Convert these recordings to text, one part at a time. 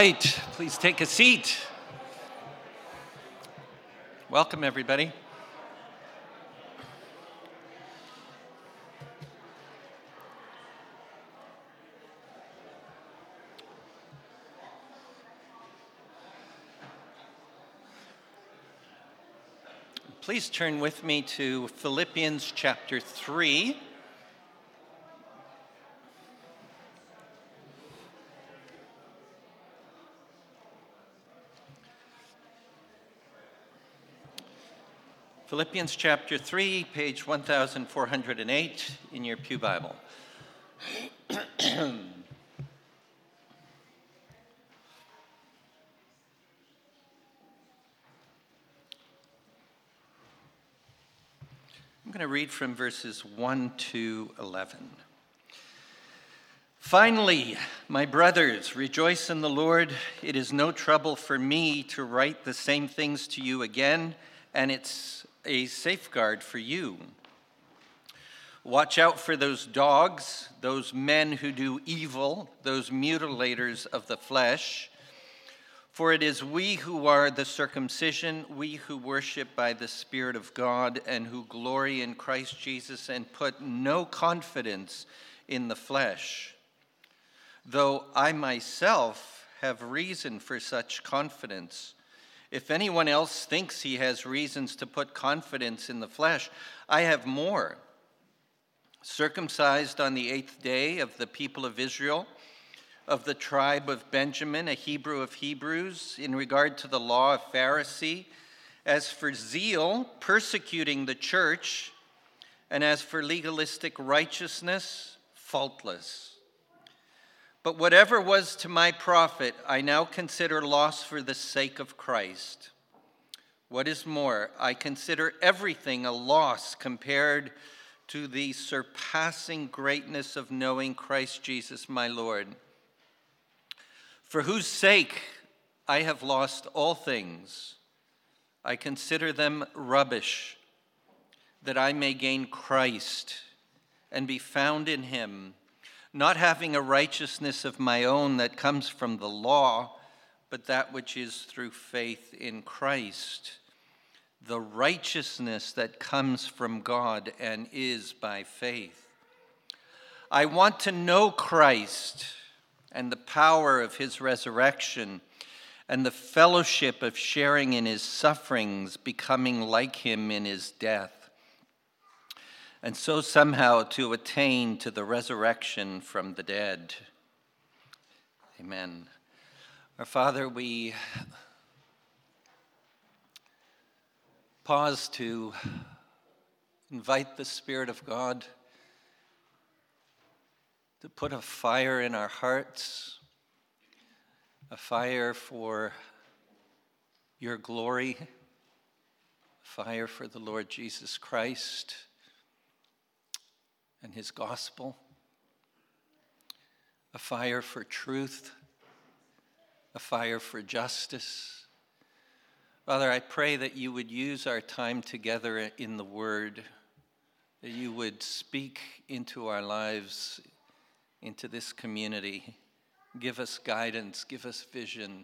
Right, please take a seat. Welcome, everybody. Please turn with me to Philippians chapter 3. Philippians chapter 3, page 1408 in your pew Bible. I'm going to read from verses 1 to 11. Finally, my brothers, rejoice in the Lord. It is no trouble for me to write the same things to you again, and it's a safeguard for you. Watch out for those dogs, those men who do evil, those mutilators of the flesh. For it is we who are the circumcision, we who worship by the Spirit of God and who glory in Christ Jesus and put no confidence in the flesh. Though I myself have reason for such confidence. If anyone else thinks he has reasons to put confidence in the flesh, I have more. Circumcised on the 8th day of the people of Israel, of the tribe of Benjamin, a Hebrew of Hebrews, in regard to the law, a Pharisee, as for zeal, persecuting the church, and as for legalistic righteousness, faultless. But whatever was to my profit, I now consider loss for the sake of Christ. What is more, I consider everything a loss compared to the surpassing greatness of knowing Christ Jesus my Lord, for whose sake I have lost all things. I consider them rubbish, that I may gain Christ and be found in him, not having a righteousness of my own that comes from the law, but that which is through faith in Christ, the righteousness that comes from God and is by faith. I want to know Christ and the power of his resurrection and the fellowship of sharing in his sufferings, becoming like him in his death, and so somehow to attain to the resurrection from the dead. Amen. Our Father, we pause to invite the Spirit of God to put a fire in our hearts, a fire for your glory, a fire for the Lord Jesus Christ and his gospel, a fire for truth, a fire for justice. Father, I pray that you would use our time together in the Word, that you would speak into our lives, into this community. Give us guidance, give us vision.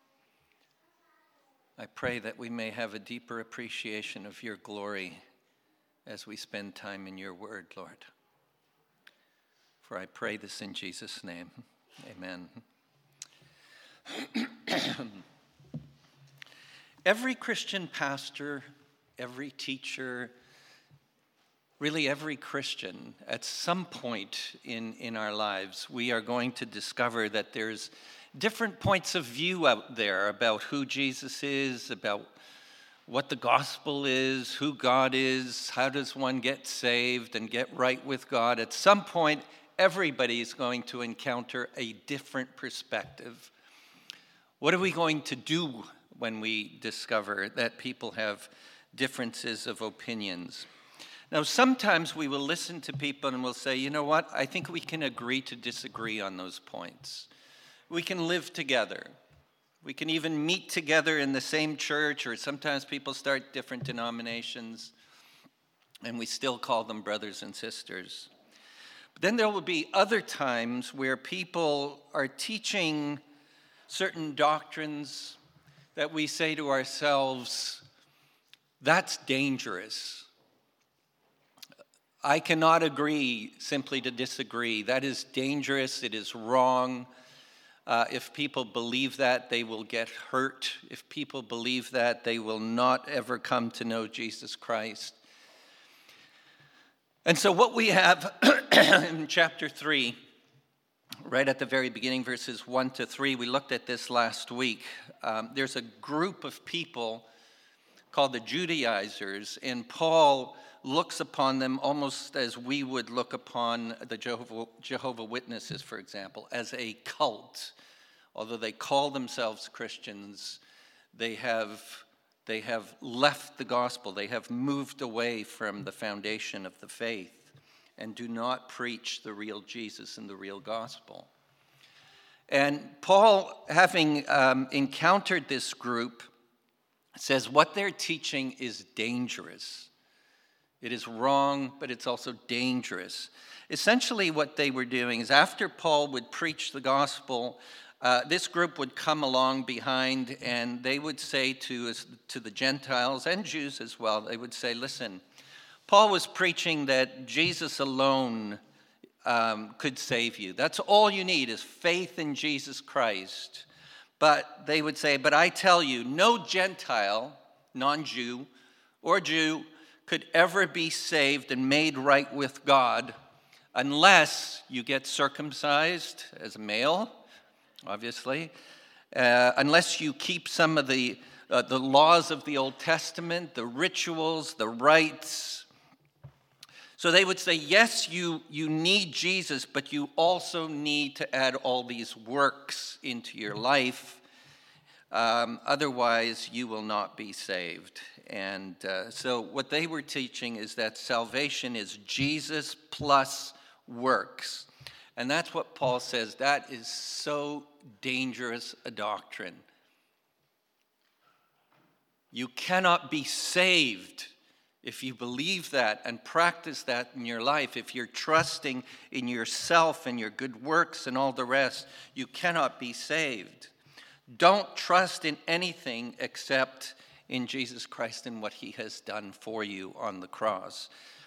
I pray that we may have a deeper appreciation of your glory as we spend time in your Word, Lord. For I pray this in Jesus' name. Amen. Every Christian pastor, every teacher, really every Christian, at some point in our lives, we are going to discover that there's different points of view out there about who Jesus is, about what the gospel is, who God is, how does one get saved and get right with God. At some point, everybody is going to encounter a different perspective. What are we going to do when we discover that people have differences of opinions? Now, sometimes we will listen to people and we'll say, you know what, I think we can agree to disagree on those points. We can live together. We can even meet together in the same church, or sometimes people start different denominations, and we still call them brothers and sisters. But then there will be other times where people are teaching certain doctrines that we say to ourselves, that's dangerous. I cannot agree simply to disagree. That is dangerous. It is wrong. If people believe that, they will get hurt. If people believe that, they will not ever come to know Jesus Christ. And so what we have in chapter 3, right at the very beginning, verses 1 to 3, we looked at this last week. There's a group of people called the Judaizers, and Paul looks upon them almost as we would look upon the Jehovah Witnesses, for example, as a cult. Although they call themselves Christians, they have left the gospel. They have moved away from the foundation of the faith and do not preach the real Jesus and the real gospel. And Paul, having encountered this group, says what they're teaching is dangerous. It is wrong, but it's also dangerous. Essentially what they were doing is after Paul would preach the gospel, this group would come along behind and they would say to the Gentiles and Jews as well, they would say, listen, Paul was preaching that Jesus alone could save you. That's all you need is faith in Jesus Christ. But they would say, but I tell you, no Gentile, non-Jew, or Jew could ever be saved and made right with God unless you get circumcised as a male, obviously, unless you keep some of the laws of the Old Testament, the rituals, the rites. So they would say, yes, you need Jesus, but you also need to add all these works into your life. Otherwise, you will not be saved. And so what they were teaching is that salvation is Jesus plus works. And that's what Paul says. That is so dangerous a doctrine. You cannot be saved if you believe that and practice that in your life. If you're trusting in yourself and your good works and all the rest, you cannot be saved. Don't trust in anything except in Jesus Christ and what he has done for you on the cross.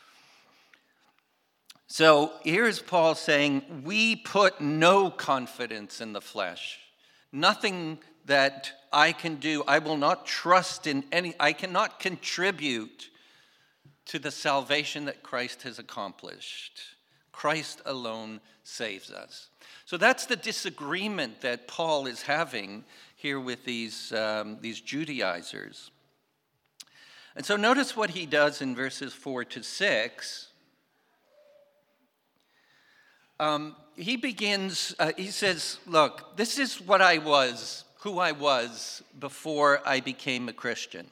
So here's Paul saying, we put no confidence in the flesh. Nothing that I can do. I will not trust in any, I cannot contribute to the salvation that Christ has accomplished. Christ alone saves us. So that's the disagreement that Paul is having here with these Judaizers. And so notice what he does in verses 4 to 6. He begins, he says, look, this is what I was, who I was before I became a Christian.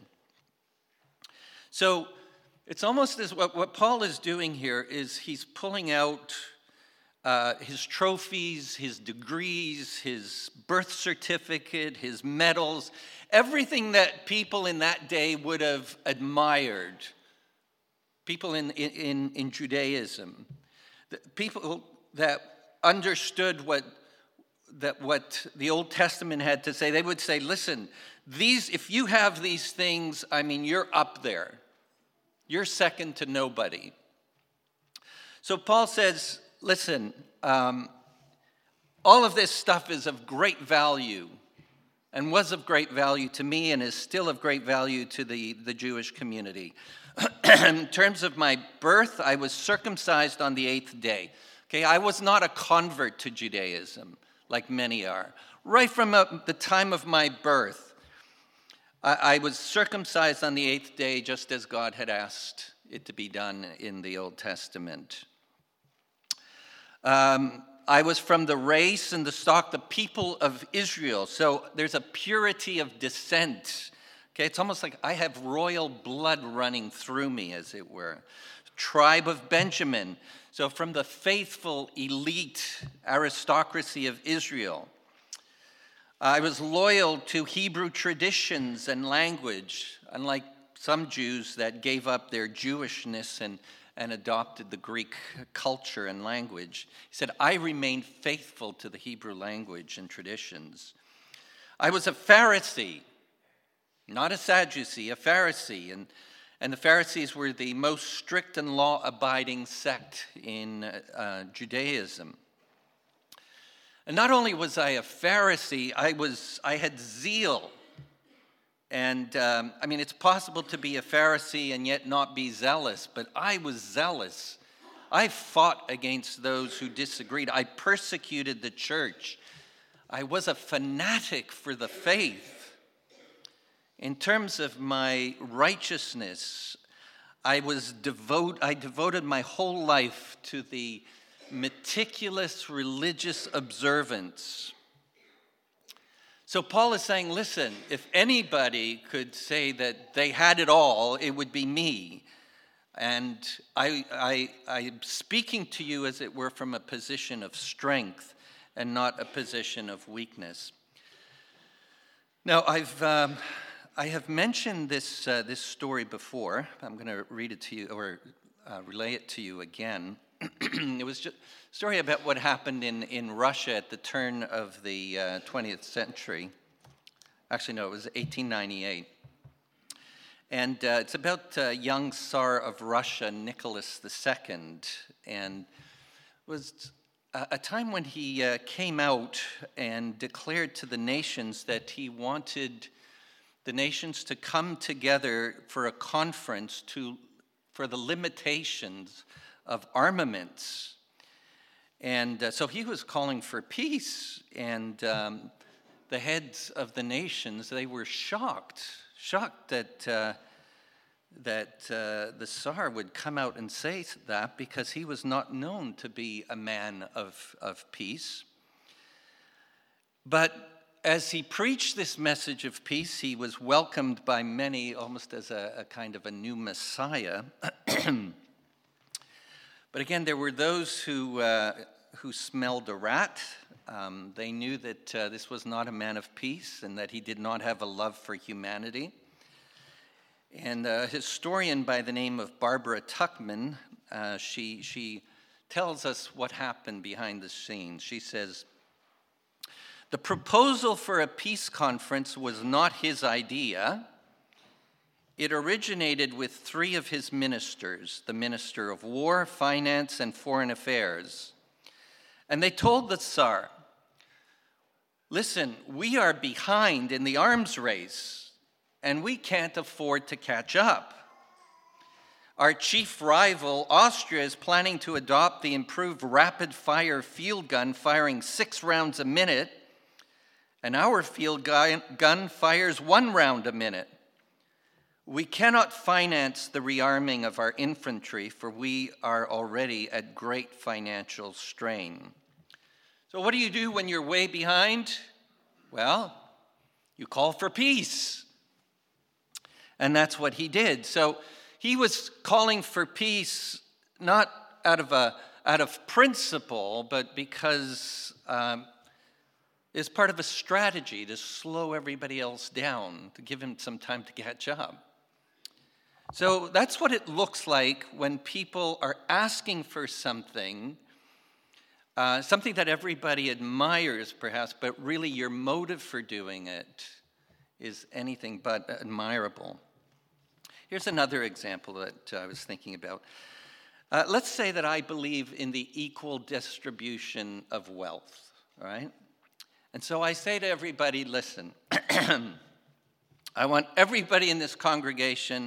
So it's almost as what Paul is doing here is he's pulling out his trophies, his degrees, his birth certificate, his medals, everything that people in that day would have admired. People in Judaism, people that understood what the Old Testament had to say, they would say, listen, if you have these things, I mean, you're up there. You're second to nobody. So Paul says, listen, all of this stuff is of great value and was of great value to me and is still of great value to the Jewish community. In terms of my birth, I was circumcised on the 8th day. Okay, I was not a convert to Judaism like many are. Right from the time of my birth, I was circumcised on the 8th day just as God had asked it to be done in the Old Testament. I was from the race and the stock, the people of Israel. So there's a purity of descent. Okay, it's almost like I have royal blood running through me, as it were. Tribe of Benjamin. So from the faithful elite aristocracy of Israel. I was loyal to Hebrew traditions and language, unlike some Jews that gave up their Jewishness and adopted the Greek culture and language. He said, I remained faithful to the Hebrew language and traditions. I was a Pharisee, not a Sadducee, a Pharisee. And the Pharisees were the most strict and law-abiding sect in Judaism. And not only was I a Pharisee, I had zeal. And it's possible to be a Pharisee and yet not be zealous, but I was zealous. I fought against those who disagreed. I persecuted the church. I was a fanatic for the faith. In terms of my righteousness, I devoted my whole life to the meticulous religious observance. So Paul is saying, listen, if anybody could say that they had it all, it would be me. And I'm speaking to you, as it were, from a position of strength and not a position of weakness. Now, I have mentioned this story before. I'm going to read it to you or relay it to you again. It was just a story about what happened in Russia at the turn of the 20th century. Actually, no, it was 1898. And it's about young Tsar of Russia, Nicholas II. And it was a time when he came out and declared to the nations that he wanted the nations to come together for a conference for the limitations of armaments. And so he was calling for peace. And the heads of the nations, they were shocked that the Tsar would come out and say that, because he was not known to be a man of peace. But as he preached this message of peace, he was welcomed by many almost as a kind of a new Messiah. But again, there were those who smelled a rat. They knew that this was not a man of peace and that he did not have a love for humanity. And a historian by the name of Barbara Tuchman, she tells us what happened behind the scenes. She says, "The proposal for a peace conference was not his idea. It originated with three of his ministers, the Minister of War, Finance, and Foreign Affairs. And they told the Tsar, listen, we are behind in the arms race, and we can't afford to catch up. Our chief rival, Austria, is planning to adopt the improved rapid-fire field gun firing 6 rounds a minute, and our field gun fires 1 round a minute. We cannot finance the rearming of our infantry, for we are already at great financial strain." So what do you do when you're way behind? Well, you call for peace. And that's what he did. So he was calling for peace not out of principle, but because it's part of a strategy to slow everybody else down, to give him some time to catch up. So that's what it looks like when people are asking for something, something that everybody admires perhaps, but really your motive for doing it is anything but admirable. Here's another example that I was thinking about. Let's say that I believe in the equal distribution of wealth, all right? And so I say to everybody, listen, I want everybody in this congregation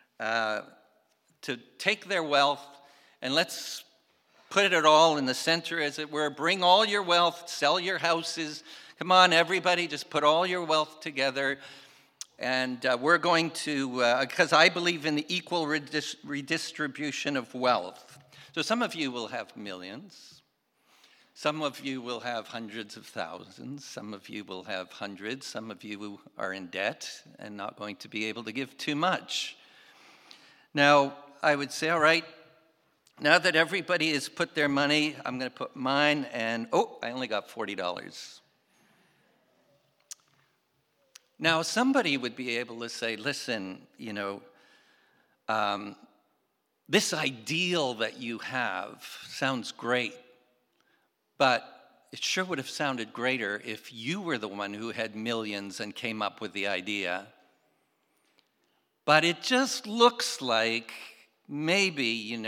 to take their wealth and let's put it all in the center, as it were. Bring all your wealth, sell your houses. Come on, everybody, just put all your wealth together. And we're going to, because I believe in the equal redistribution of wealth. So some of you will have millions. Some of you will have hundreds of thousands. Some of you will have hundreds. Some of you are in debt and not going to be able to give too much. Now, I would say, all right, now that everybody has put their money, I'm going to put mine, and I only got $40. Now, somebody would be able to say, listen, this ideal that you have sounds great, but it sure would have sounded greater if you were the one who had millions and came up with the idea. But it just looks like maybe,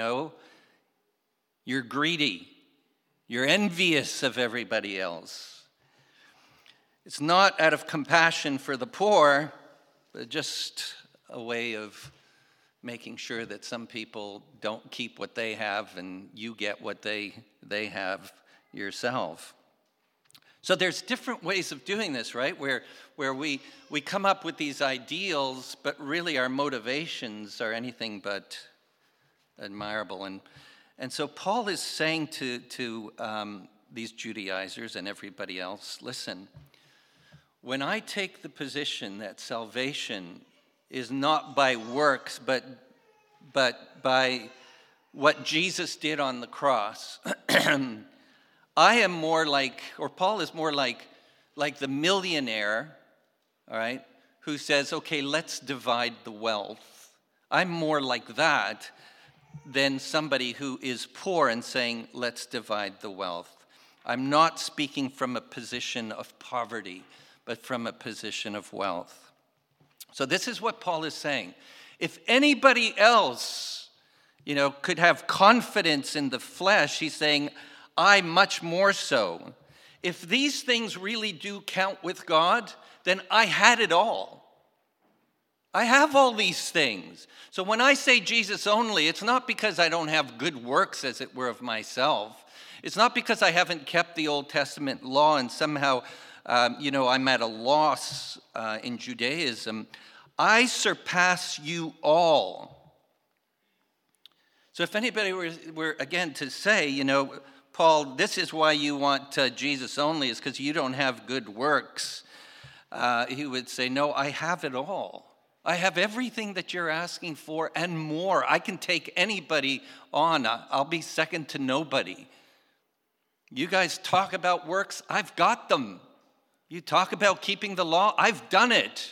you're greedy. You're envious of everybody else. It's not out of compassion for the poor, but just a way of making sure that some people don't keep what they have and you get what they have yourself. So there's different ways of doing this, right? Where we come up with these ideals, but really our motivations are anything but admirable. And so Paul is saying to these Judaizers and everybody else, listen, when I take the position that salvation is not by works, but by what Jesus did on the cross, I am more like, or Paul is more like the millionaire, all right, who says, okay, let's divide the wealth. I'm more like that than somebody who is poor and saying, let's divide the wealth. I'm not speaking from a position of poverty, but from a position of wealth. So this is what Paul is saying. If anybody else, could have confidence in the flesh, he's saying, I much more so. If these things really do count with God, then I had it all. I have all these things. So when I say Jesus only, it's not because I don't have good works, as it were, of myself. It's not because I haven't kept the Old Testament law and somehow I'm at a loss in Judaism. I surpass you all. So if anybody were again to say, Paul, this is why you want Jesus only, is because you don't have good works, he would say, no, I have it all. I have everything that you're asking for and more. I can take anybody on. I'll be second to nobody. You guys talk about works, I've got them. You talk about keeping the law, I've done it.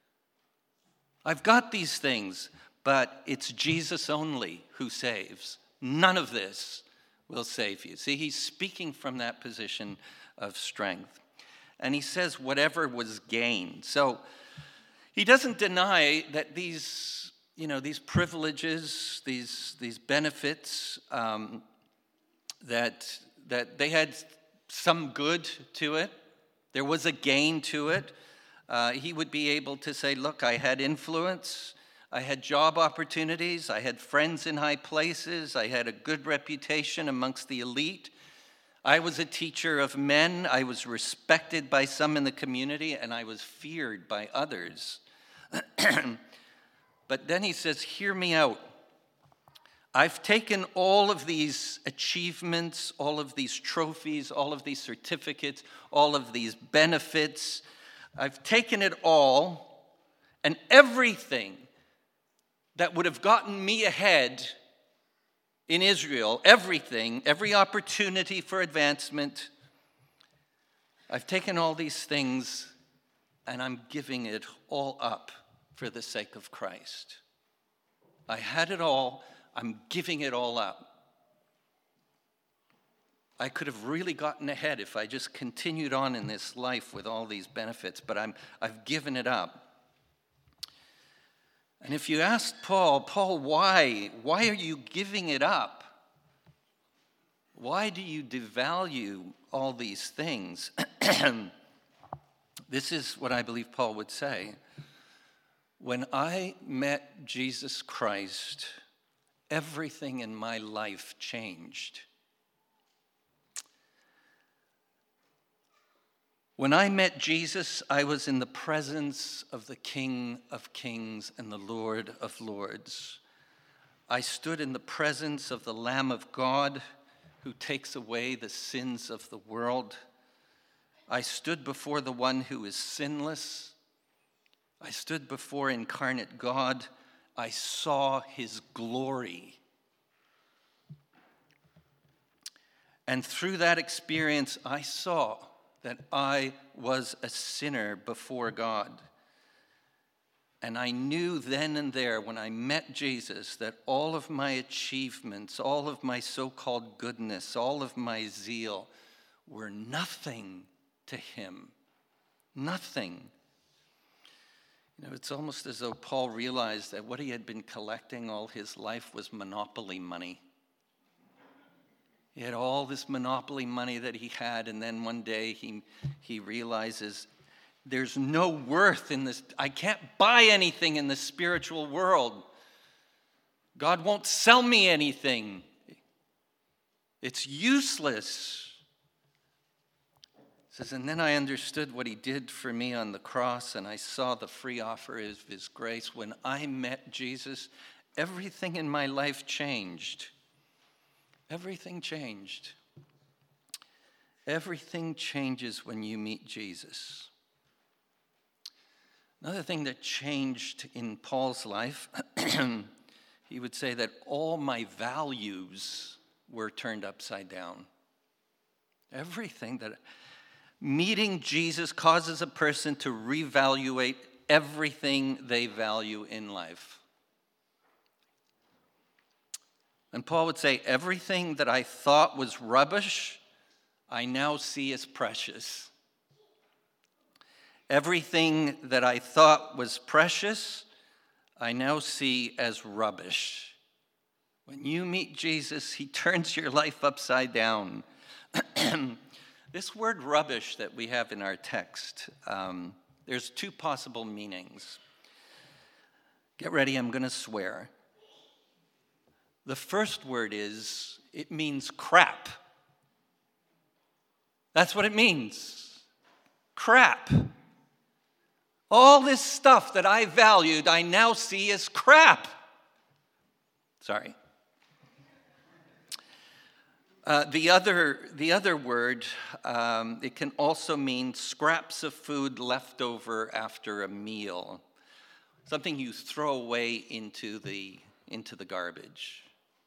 I've got these things, but it's Jesus only who saves. None of this will save you. See, he's speaking from that position of strength. And he says whatever was gained. So he doesn't deny that these privileges, these benefits, that they had some good to it. There was a gain to it. He would be able to say, look, I had influence, I had job opportunities, I had friends in high places, I had a good reputation amongst the elite. I was a teacher of men, I was respected by some in the community, and I was feared by others. But then he says, hear me out. I've taken all of these achievements, all of these trophies, all of these certificates, all of these benefits. I've taken it all, and everything that would have gotten me ahead in Israel, everything, every opportunity for advancement, I've taken all these things, and I'm giving it all up for the sake of Christ. I had it all. I'm giving it all up. I could have really gotten ahead if I just continued on in this life with all these benefits, but I've given it up. And if you ask Paul, why are you giving it up? Why do you devalue all these things? This is what I believe Paul would say. When I met Jesus Christ, everything in my life changed. When I met Jesus, I was in the presence of the King of Kings and the Lord of Lords. I stood in the presence of the Lamb of God who takes away the sins of the world. I stood before the one who is sinless. I stood before incarnate God. I saw his glory. And through that experience, I saw that I was a sinner before God. And I knew then and there when I met Jesus that all of my achievements, all of my so-called goodness, all of my zeal were nothing to him. Nothing. It's almost as though Paul realized that what he had been collecting all his life was monopoly money. He had all this monopoly money that he had, and then one day he realizes there's no worth in this. I can't buy anything in the spiritual world. God won't sell me anything. It's useless. It says, and then I understood what he did for me on the cross, and I saw the free offer of his grace. When I met Jesus, everything in my life changed. Everything changed. Everything changes when you meet Jesus. Another thing that changed in Paul's life, he would say that all my values were turned upside down. Everything that meeting Jesus causes a person to reevaluate everything they value in life. And Paul would say, everything that I thought was rubbish, I now see as precious. Everything that I thought was precious, I now see as rubbish. When you meet Jesus, he turns your life upside down. This word rubbish that we have in our text, there's two possible meanings. Get ready, I'm going to swear. The first word is, it means crap. That's what it means. Crap. All this stuff that I valued, I now see as crap. Sorry. The other word, it can also mean scraps of food left over after a meal. Something you throw away into the garbage.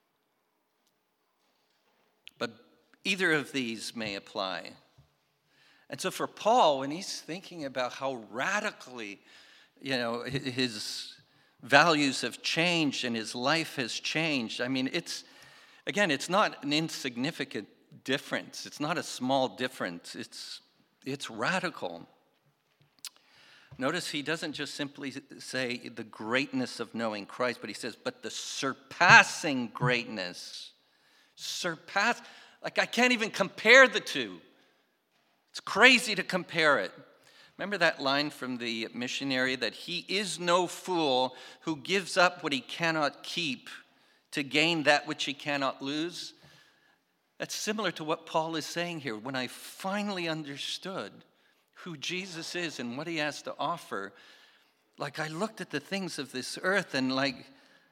But either of these may apply. And so for Paul, when he's thinking about how radically, his values have changed and his life has changed, I mean, it's not an insignificant difference. It's not a small difference. It's radical. Notice he doesn't just simply say the greatness of knowing Christ, but he says, but the surpassing greatness. Like I can't even compare the two. It's crazy to compare it. Remember that line from the missionary that he is no fool who gives up what he cannot keep to gain that which he cannot lose? That's similar to what Paul is saying here. When I finally understood who Jesus is and what he has to offer, like I looked at the things of this earth and like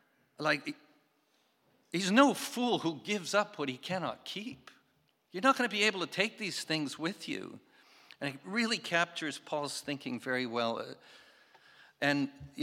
he's no fool who gives up what he cannot keep. You're not going to be able to take these things with you. And it really captures Paul's thinking very well. And, I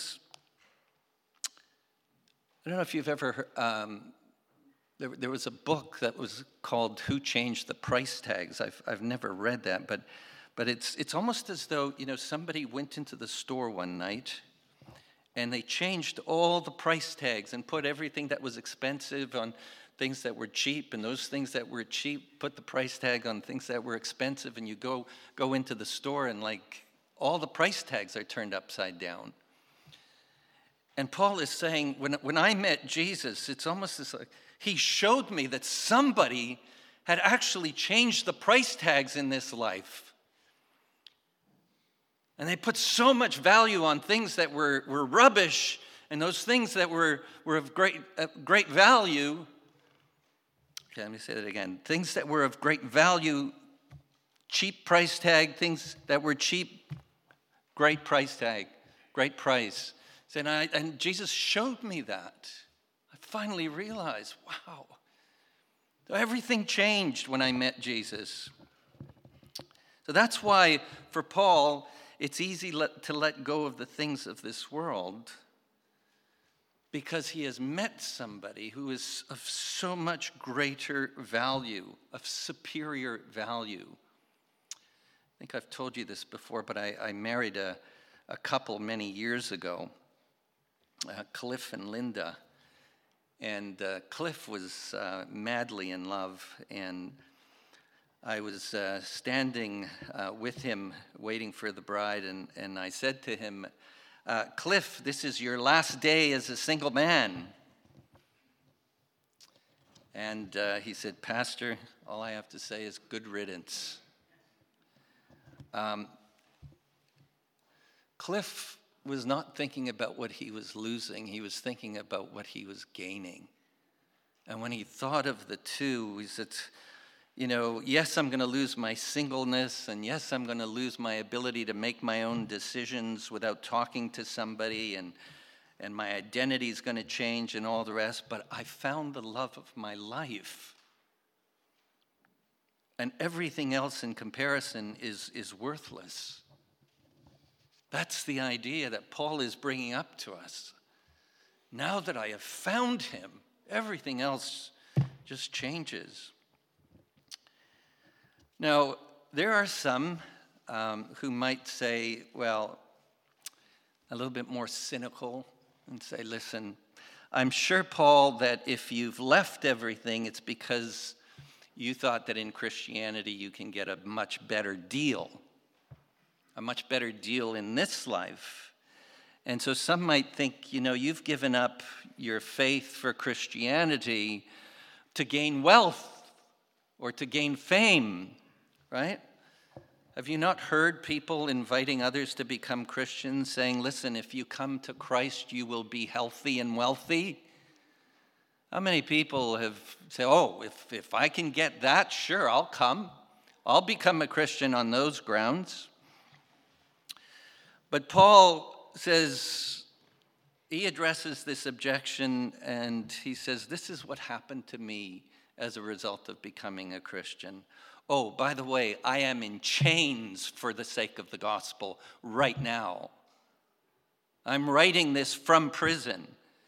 don't know if you've ever there was a book that was called Who Changed the Price Tags. I've never read that, but it's almost as though, somebody went into the store one night and they changed all the price tags and put everything that was expensive on things that were cheap, and those things that were cheap put the price tag on things that were expensive, and you go into the store and all the price tags are turned upside down. And Paul is saying, when I met Jesus, it's almost as like he showed me that somebody had actually changed the price tags in this life. And they put so much value on things that were rubbish, and those things that were of great value. Okay, let me say that again. Things that were of great value, cheap price tag. Things that were cheap, great price tag, great price. And Jesus showed me that. I finally realized, wow, everything changed when I met Jesus. So that's why for Paul, it's easy to let go of the things of this world, because he has met somebody who is of so much greater value, of superior value. I think I've told you this before, but I married a couple many years ago, Cliff and Linda. And Cliff was madly in love, and I was standing with him waiting for the bride, and I said to him, Cliff, this is your last day as a single man. And he said, Pastor, all I have to say is good riddance. Cliff was not thinking about what he was losing. He was thinking about what he was gaining. And when he thought of the two, he said, yes, I'm going to lose my singleness, and yes, I'm going to lose my ability to make my own decisions without talking to somebody, and my identity is going to change and all the rest, but I found the love of my life. And everything else in comparison is worthless. That's the idea that Paul is bringing up to us. Now that I have found him, everything else just changes. Now, there are some who might say, well, a little bit more cynical, and say, listen, I'm sure, Paul, that if you've left everything, it's because you thought that in Christianity you can get a much better deal in this life. And so some might think, you've given up your faith for Christianity to gain wealth or to gain fame, right? Have you not heard people inviting others to become Christians, saying, listen, if you come to Christ, you will be healthy and wealthy? How many people have said, if I can get that, sure, I'll come. I'll become a Christian on those grounds. But Paul says, he addresses this objection, and he says, this is what happened to me as a result of becoming a Christian. Oh, by the way, I am in chains for the sake of the gospel right now. I'm writing this from prison.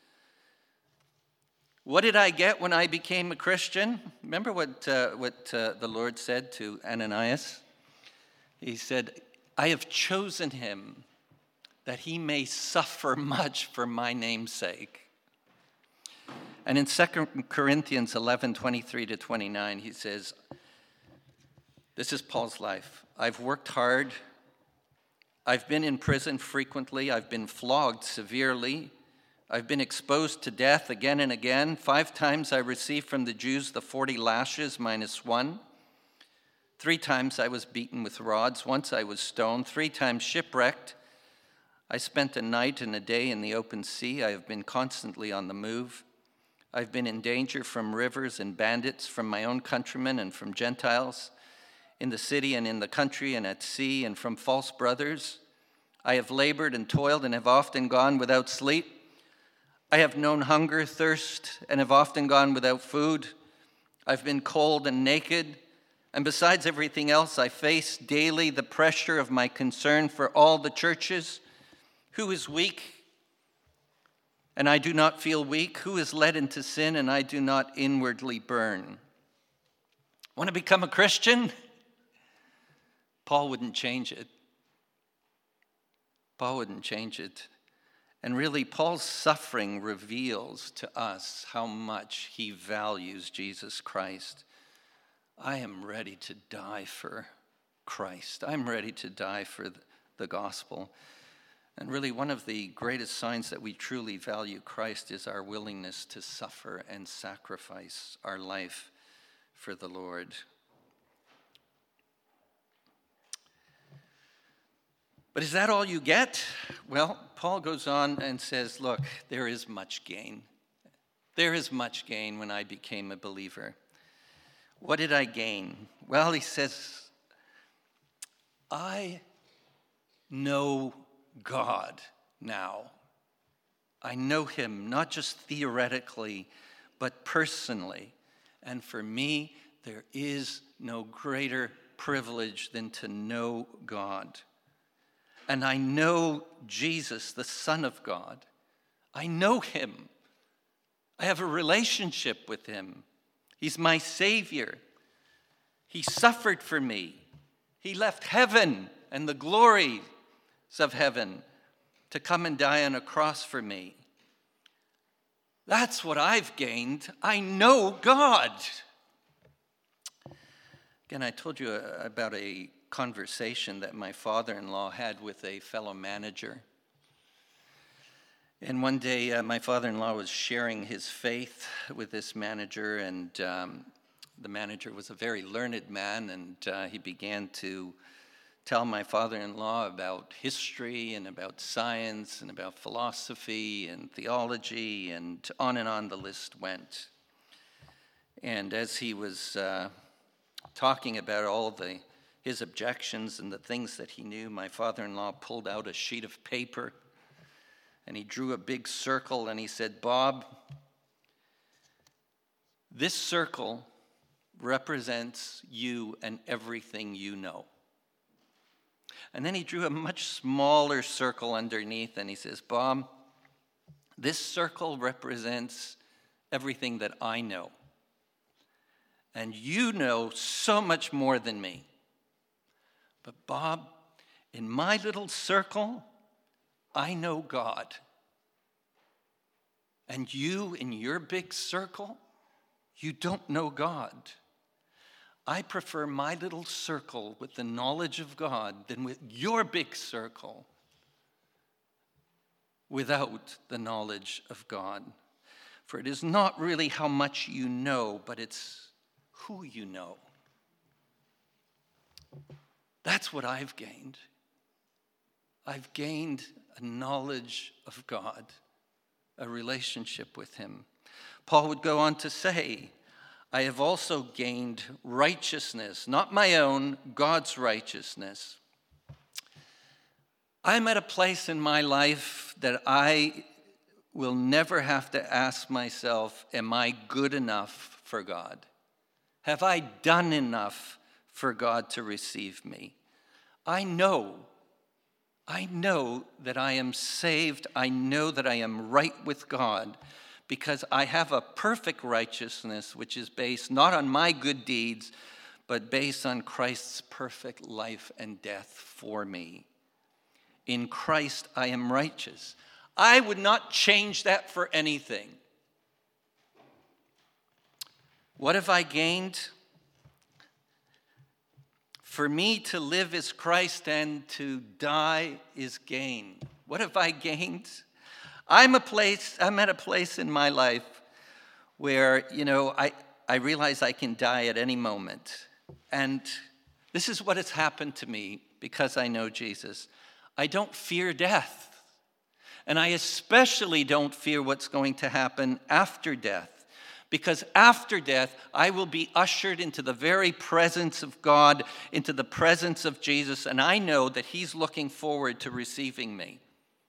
What did I get when I became a Christian? Remember what the Lord said to Ananias? He said, I have chosen him that he may suffer much for my name's sake. And in 2 Corinthians 11:23-29, he says, this is Paul's life. I've worked hard. I've been in prison frequently. I've been flogged severely. I've been exposed to death again and again. 5 times I received from the Jews the 40 lashes minus 1. 3 times I was beaten with rods. Once I was stoned. 3 times shipwrecked. I spent a night and a day in the open sea. I have been constantly on the move. I've been in danger from rivers and bandits, from my own countrymen and from Gentiles, in the city and in the country and at sea, and from false brothers. I have labored and toiled and have often gone without sleep. I have known hunger, thirst, and have often gone without food. I've been cold and naked. And besides everything else, I face daily the pressure of my concern for all the churches. Who is weak, and I do not feel weak? Who is led into sin, and I do not inwardly burn? Want to become a Christian? Paul wouldn't change it. Paul wouldn't change it. And really, Paul's suffering reveals to us how much he values Jesus Christ. I am ready to die for Christ. I'm ready to die for the gospel. And really, one of the greatest signs that we truly value Christ is our willingness to suffer and sacrifice our life for the Lord. But is that all you get? Well, Paul goes on and says, look, there is much gain. There is much gain when I became a believer. What did I gain? Well, he says, I know God now. I know him, not just theoretically, but personally. And for me, there is no greater privilege than to know God. And I know Jesus, the Son of God. I know him. I have a relationship with him. He's my Savior. He suffered for me. He left heaven and the glories of heaven to come and die on a cross for me. That's what I've gained. I know God. Again, I told you about a conversation that my father-in-law had with a fellow manager. And one day, my father-in-law was sharing his faith with this manager, and the manager was a very learned man, and he began to tell my father-in-law about history and about science and about philosophy and theology, and on the list went. And as he was talking about all his objections and the things that he knew, my father-in-law pulled out a sheet of paper and he drew a big circle and he said, "Bob, this circle represents you and everything you know." And then he drew a much smaller circle underneath and he says, "Bob, this circle represents everything that I know. And you know so much more than me. But Bob, in my little circle, I know God. And you, in your big circle, you don't know God. I prefer my little circle with the knowledge of God than with your big circle without the knowledge of God. For it is not really how much you know, but it's who you know." That's what I've gained. I've gained a knowledge of God, a relationship with him. Paul would go on to say, "I have also gained righteousness, not my own, God's righteousness." I'm at a place in my life that I will never have to ask myself, am I good enough for God? Have I done enough for God to receive me? I know that I am saved. I know that I am right with God because I have a perfect righteousness which is based not on my good deeds, but based on Christ's perfect life and death for me. In Christ I am righteous. I would not change that for anything. What have I gained? For me to live is Christ and to die is gain. What have I gained? I'm at a place in my life where, I realize I can die at any moment. And this is what has happened to me because I know Jesus. I don't fear death. And I especially don't fear what's going to happen after death. Because after death, I will be ushered into the very presence of God, into the presence of Jesus, and I know that he's looking forward to receiving me.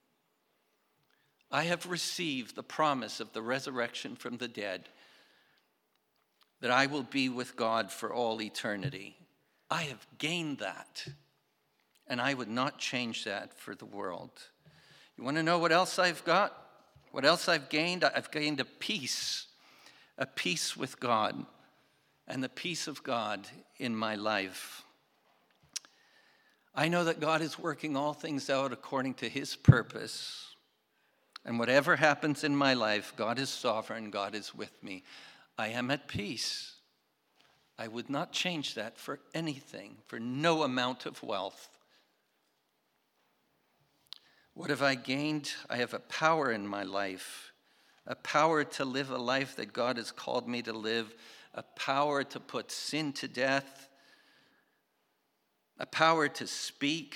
I have received the promise of the resurrection from the dead, that I will be with God for all eternity. I have gained that, and I would not change that for the world. You want to know what else I've got? What else I've gained? I've gained a peace with God, and the peace of God in my life. I know that God is working all things out according to his purpose. And whatever happens in my life, God is sovereign, God is with me. I am at peace. I would not change that for anything, for no amount of wealth. What have I gained? I have a power in my life, a power to live a life that God has called me to live, a power to put sin to death, a power to speak.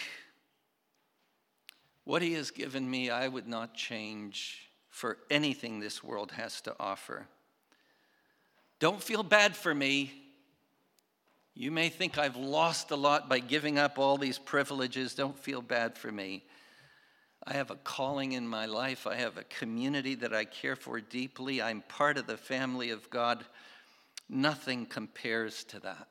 What he has given me, I would not change for anything this world has to offer. Don't feel bad for me. You may think I've lost a lot by giving up all these privileges. Don't feel bad for me. I have a calling in my life. I have a community that I care for deeply. I'm part of the family of God. Nothing compares to that.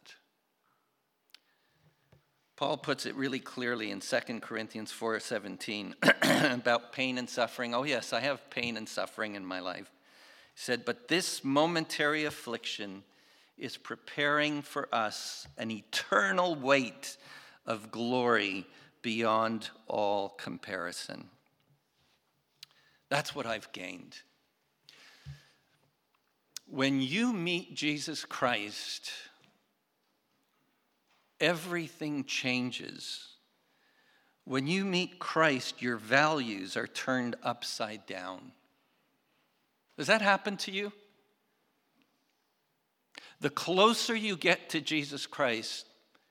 Paul puts it really clearly in 2 Corinthians 4:17 about pain and suffering. Oh yes, I have pain and suffering in my life. He said, but this momentary affliction is preparing for us an eternal weight of glory beyond all comparison. That's what I've gained. When you meet Jesus Christ, everything changes. When you meet Christ, your values are turned upside down. Does that happen to you? The closer you get to Jesus Christ,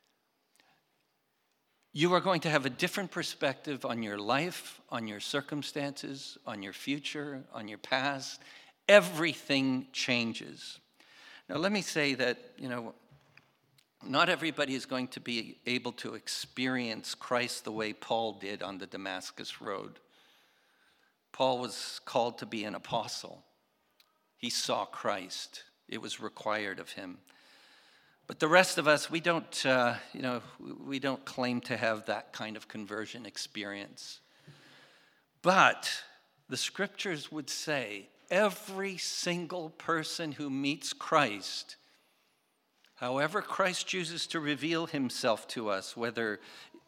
you are going to have a different perspective on your life, on your circumstances, on your future, on your past. Everything changes. Now, let me say that, not everybody is going to be able to experience Christ the way Paul did on the Damascus Road. Paul was called to be an apostle. He saw Christ. It was required of him. But the rest of us, we don't claim to have that kind of conversion experience. But the scriptures would say every single person who meets Christ, however Christ chooses to reveal himself to us, whether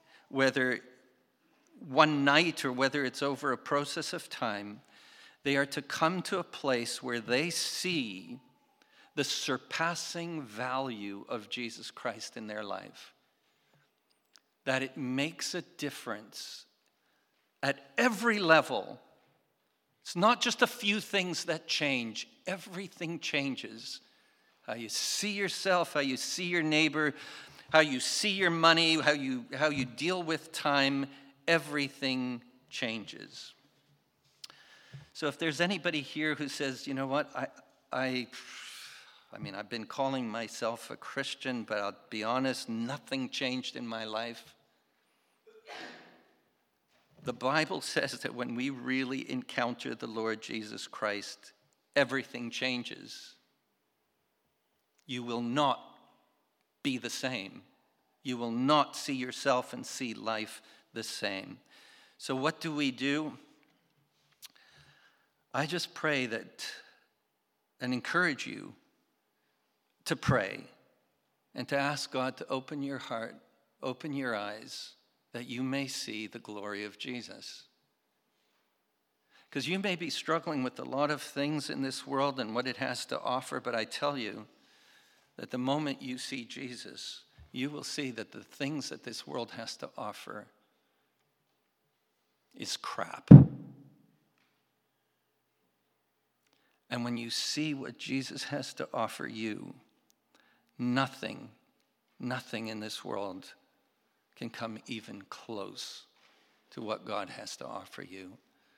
one night or whether it's over a process of time, they are to come to a place where they see the surpassing value of Jesus Christ in their life. That it makes a difference at every level. It's not just a few things that change. Everything changes. How you see yourself, how you see your neighbor, how you see your money, how you deal with time, everything changes. So if there's anybody here who says, you know what, I've been calling myself a Christian, but I'll be honest, nothing changed in my life. The Bible says that when we really encounter the Lord Jesus Christ, everything changes. You will not be the same. You will not see yourself and see life the same. So what do? I just pray that and encourage you to pray and to ask God to open your heart, open your eyes, that you may see the glory of Jesus. Because you may be struggling with a lot of things in this world and what it has to offer, but I tell you that the moment you see Jesus, you will see that the things that this world has to offer is crap. And when you see what Jesus has to offer you, nothing in this world can come even close to what God has to offer you.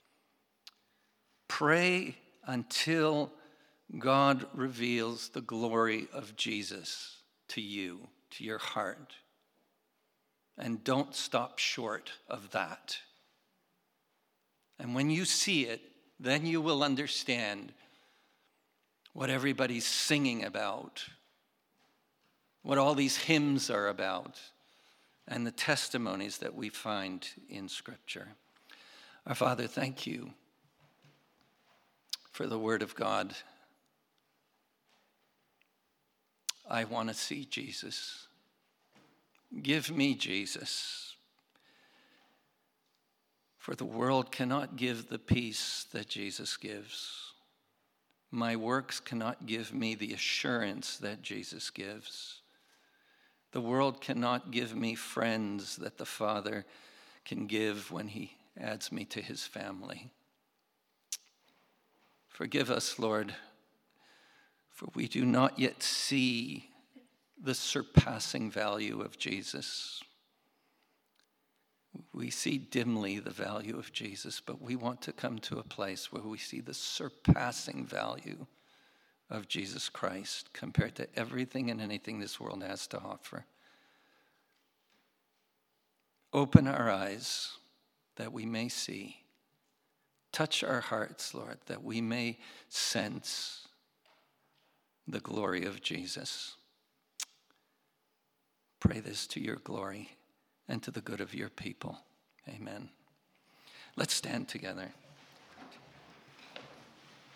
Pray until God reveals the glory of Jesus to you, to your heart. And don't stop short of that. And when you see it, then you will understand what everybody's singing about, what all these hymns are about, and the testimonies that we find in Scripture. Our Father, thank you for the Word of God. I want to see Jesus. Give me Jesus. For the world cannot give the peace that Jesus gives. My works cannot give me the assurance that Jesus gives. The world cannot give me friends that the Father can give when he adds me to his family. Forgive us, Lord, for we do not yet see the surpassing value of Jesus. We see dimly the value of Jesus, but we want to come to a place where we see the surpassing value of Jesus Christ compared to everything and anything this world has to offer. Open our eyes that we may see. Touch our hearts, Lord, that we may sense the glory of Jesus. Pray this to your glory and to the good of your people. Amen. Let's stand together.